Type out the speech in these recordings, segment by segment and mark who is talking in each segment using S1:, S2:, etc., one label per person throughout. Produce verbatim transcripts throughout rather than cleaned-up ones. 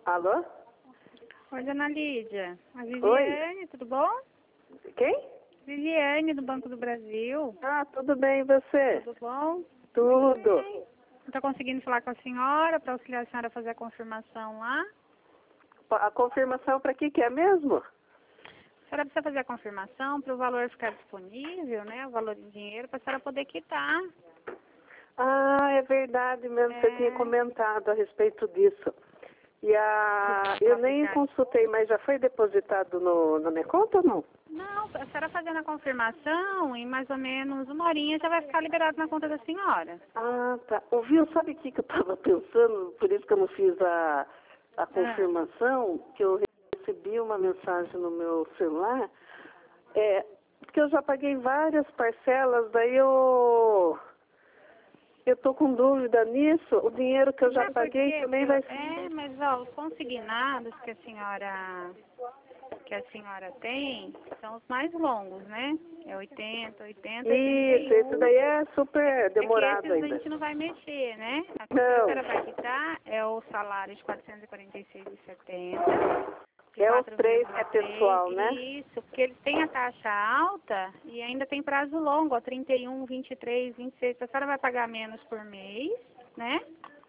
S1: Alô?
S2: Oi, dona Lídia. A Viviane,
S1: Oi.
S2: tudo bom?
S1: Quem?
S2: Viviane, do Banco do Brasil.
S1: Ah, tudo bem, e você?
S2: Tudo bom?
S1: Tudo.
S2: Estou conseguindo falar com a senhora para auxiliar a senhora a fazer a confirmação lá.
S1: A confirmação para que que é mesmo?
S2: A senhora precisa fazer a confirmação para o valor ficar disponível, né? O valor em dinheiro, para a senhora poder quitar.
S1: Ah, é verdade mesmo,
S2: É.
S1: você tinha comentado a respeito disso. E a... eu nem consultei, mas já foi depositado no, na minha conta ou não?
S2: Não, a senhora fazendo a confirmação, em mais ou menos uma horinha já vai ficar liberado na conta da senhora.
S1: Ah, tá. Ouviu, sabe o que que eu estava pensando? Por isso que eu não fiz a, a confirmação, que eu recebi uma mensagem no meu celular, é, porque eu já paguei várias parcelas, daí eu... Eu tô com dúvida nisso, o dinheiro que eu já
S2: É
S1: paguei
S2: porque
S1: também
S2: eu-
S1: vai...
S2: É, mas ó, os consignados que a senhora que a senhora tem são os mais longos, né? É oitenta, oitenta e
S1: Isso, esse daí é super demorado
S2: é que esses a
S1: ainda.
S2: gente não vai mexer, né? A que a
S1: Não,
S2: senhora vai quitar é o salário de quatrocentos e quarenta e seis reais e setenta centavos.
S1: é os três que é pessoal, né?
S2: Isso, porque ele tem a taxa alta e ainda tem prazo longo, ó, trinta e um, vinte e três, vinte e seis. A senhora vai pagar menos por mês, né?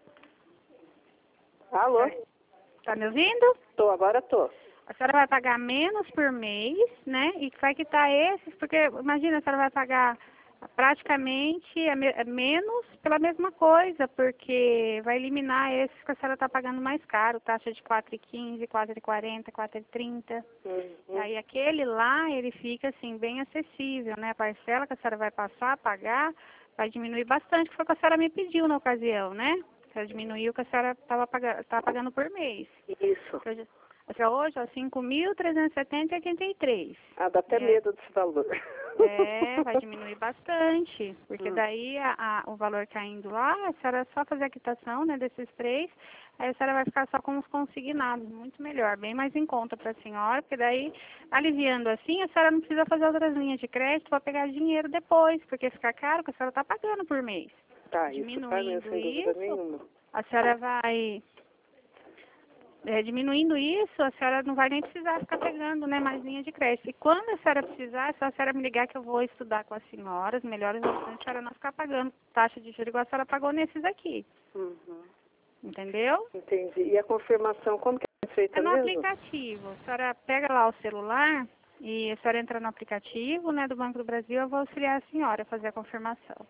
S1: Alô?
S2: Tá me ouvindo?
S1: Tô, agora tô.
S2: A senhora vai pagar menos por mês, né? E vai quitar esses, porque imagina, a senhora vai pagar praticamente a me- a menos pela mesma coisa, porque vai eliminar esses que a senhora está pagando mais caro, taxa de quatro e quinze, quatro e quarenta, quatro e trinta.
S1: Uhum.
S2: Aí aquele lá, ele fica assim, bem acessível, né? A parcela que a senhora vai passar a pagar vai diminuir bastante, que foi o que a senhora me pediu na ocasião, né? Para diminuir o que a senhora estava pagando, tá pagando por mês.
S1: Isso.
S2: Hoje, hoje ó, cinco mil trezentos e setenta e oitenta e três.
S1: Ah, dá até
S2: É.
S1: medo desse valor.
S2: É, vai diminuir bastante, porque
S1: Hum.
S2: daí a, a, o valor caindo lá, a senhora só fazer a quitação, né, desses três, aí a senhora vai ficar só com os consignados, muito melhor, bem mais em conta para a senhora, porque daí, aliviando assim, a senhora não precisa fazer outras linhas de crédito para pegar dinheiro depois, porque fica caro, que a senhora está pagando por mês.
S1: Tá, isso faz mesmo,
S2: Diminuindo
S1: sem dúvida
S2: isso,
S1: nenhuma.
S2: a senhora vai... É, diminuindo isso, a senhora não vai nem precisar ficar pegando, né, mais linha de crédito. E quando a senhora precisar, é só a senhora me ligar que eu vou estudar com a senhora as melhores opções, a senhora não ficar pagando taxa de juros igual a senhora pagou nesses aqui.
S1: Uhum.
S2: Entendeu?
S1: Entendi. E a confirmação, como que é feita
S2: É no
S1: mesmo?
S2: aplicativo. A senhora pega lá o celular e a senhora entra no aplicativo, né, do Banco do Brasil, eu vou auxiliar a senhora a fazer a confirmação.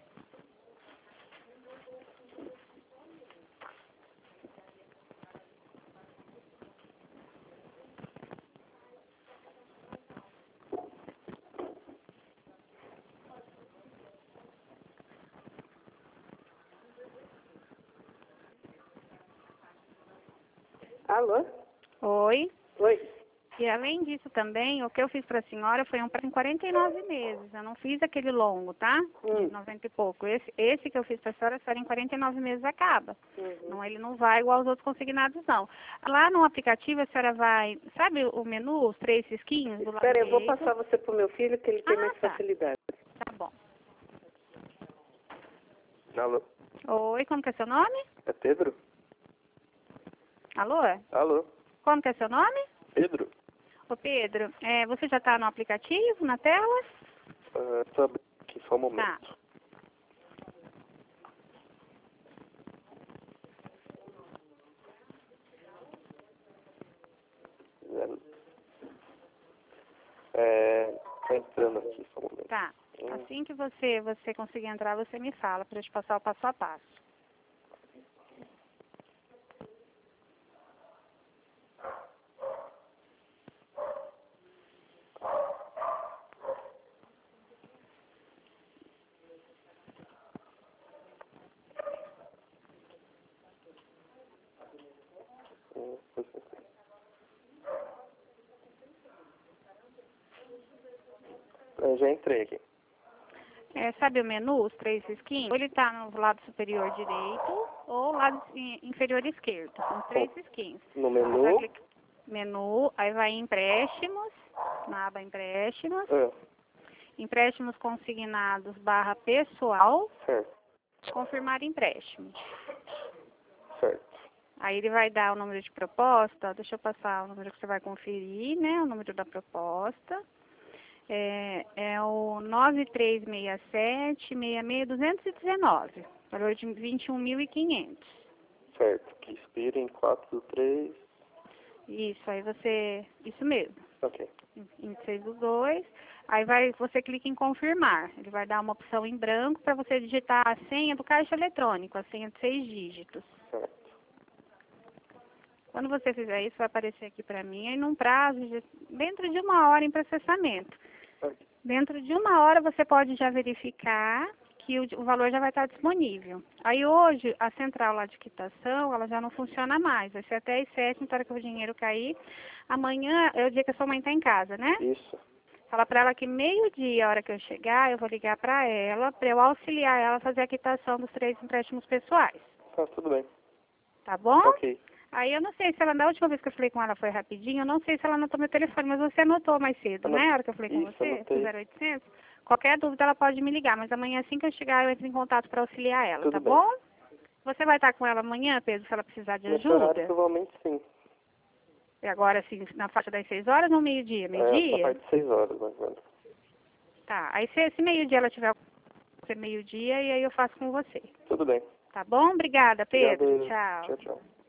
S1: Alô?
S2: Oi.
S1: Oi.
S2: E além disso também, o que eu fiz para a senhora foi um para em quarenta e nove meses. Eu não fiz aquele longo, tá?
S1: Hum.
S2: De noventa e pouco. Esse, esse que eu fiz para a senhora, a senhora em quarenta e nove meses acaba.
S1: Uhum.
S2: Não, ele não vai igual aos outros consignados, não. Lá no aplicativo a senhora vai, sabe o menu, os três risquinhos do lado
S1: Espera, eu vou
S2: direito?
S1: passar você pro meu filho, que ele tem
S2: Ah,
S1: mais
S2: tá.
S1: facilidade.
S2: Tá bom.
S3: Alô?
S2: Oi, como que é seu nome?
S3: É Pedro?
S2: Alô?
S3: Alô?
S2: Como que é seu nome?
S3: Pedro?
S2: Ô Pedro, é, você já está no aplicativo, na tela?
S3: Ah, tô abrindo aqui só um momento.
S2: Tá.
S3: É, tô entrando aqui só um momento.
S2: Tá.
S3: Hum.
S2: Assim que você, você conseguir entrar, você me fala para eu te passar o passo a passo.
S3: Hum, pois é. Eu já entrei aqui.
S2: É, sabe o menu, os três risquinhos? Ou ele está no lado superior direito ou lado in- inferior esquerdo. São três risquinhos.
S3: No
S2: Você vai
S3: menu.
S2: clicar- Menu, aí vai em empréstimos, na aba empréstimos,
S3: Ah,
S2: empréstimos consignados barra pessoal,
S3: certo,
S2: confirmar empréstimo.
S3: certo.
S2: Aí ele vai dar o número de proposta, deixa eu passar o número que você vai conferir, né? O número da proposta. É, é o nove três seis sete, seis seis dois um nove, valor de vinte e um mil e quinhentos.
S3: Certo, que expira em quatro do três.
S2: Isso, aí você, isso mesmo.
S3: Ok.
S2: vinte e seis do dois, aí vai, você clica em confirmar. Ele vai dar uma opção em branco para você digitar a senha do caixa eletrônico, a senha de seis dígitos.
S3: Certo.
S2: Quando você fizer isso, vai aparecer aqui para mim, aí num prazo de, dentro de uma hora em processamento.
S3: Ok.
S2: Dentro de uma hora você pode já verificar que o, o valor já vai estar disponível. Aí hoje, a central lá de quitação, ela já não funciona mais. Vai ser até às sete, na hora que o dinheiro cair. Amanhã é o dia que a sua mãe está em casa, né?
S3: Isso.
S2: Fala para ela que meio-dia, a hora que eu chegar, eu vou ligar para ela, para eu auxiliar ela a fazer a quitação dos três empréstimos pessoais.
S3: Tá, tudo bem.
S2: Tá bom?
S3: Ok.
S2: Aí eu não sei se ela, da última vez que eu falei com ela foi rapidinho, eu não sei se ela anotou meu telefone, mas você anotou mais cedo,
S3: Anot...
S2: né? A hora que eu falei com
S3: Isso,
S2: você,
S3: anotei.
S2: zero oitocentos. Qualquer dúvida ela pode me ligar, mas amanhã assim que eu chegar eu entro em contato para auxiliar ela,
S3: Tudo
S2: tá
S3: bem.
S2: bom? Você vai estar com ela amanhã, Pedro, se ela precisar de
S3: Nesse horário,
S2: ajuda?
S3: provavelmente sim.
S2: E agora, assim, na faixa das seis horas ou meio-dia?
S3: É, na
S2: Meio-dia?
S3: parte de seis horas, mais ou menos.
S2: Tá, aí se esse meio-dia ela tiver meio-dia e aí eu faço com você.
S3: Tudo bem.
S2: Tá bom? Obrigada, Pedro.
S3: Obrigado.
S2: Tchau.
S3: Tchau, tchau.